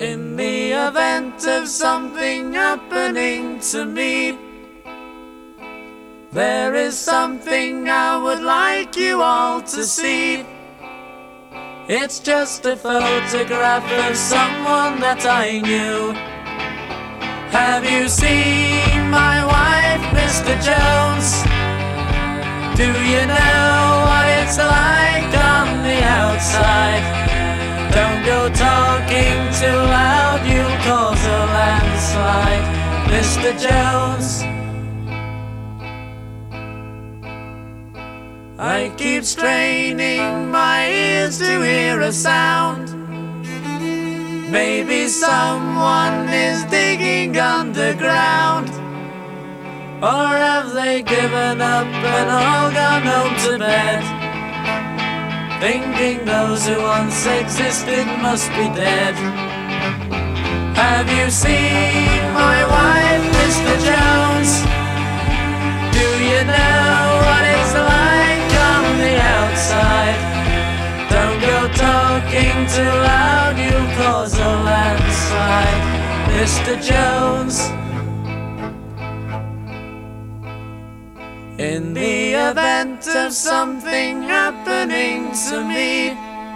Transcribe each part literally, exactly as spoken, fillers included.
In the event of something happening to me, there is something I would like you all to see. It's just a photograph of someone that I knew. Have you seen my wife, Mister Jones? Do you know what it's like on the outside? Don't go talking too loud, you'll cause a landslide, Mister Jones. I keep straining my ears to hear a sound. Maybe someone is digging underground. Or have they given up and all gone home to bed, thinking those who once existed must be dead? Have you seen my wife, Mister Jones? Do you know what it's like on the outside? Don't go talking too loud, you'll cause a landslide, Mister Jones. In the event of something happening to me,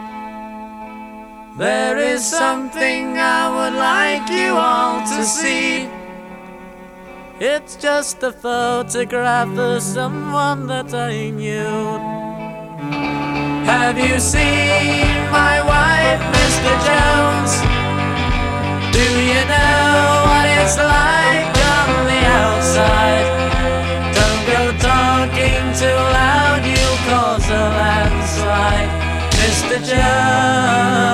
there is something I would like you all to see. It's just a photograph of someone that I knew. Have you seen my wife, Mister Jones? Do you know what it's like on the outside? Don't go talking too loud, you'll cause a landslide, Mister Jones.